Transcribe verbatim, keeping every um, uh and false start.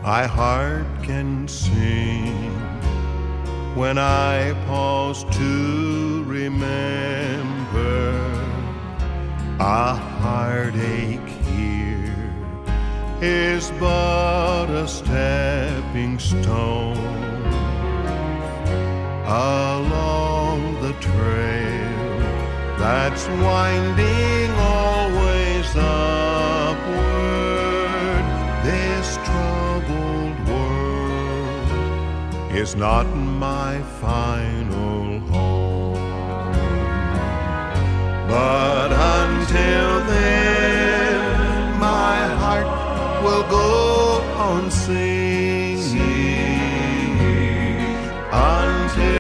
My heart can sing when I pause to remember. A heartache here is but a stepping stone along the trail that's winding always upward. This troubled world is not my final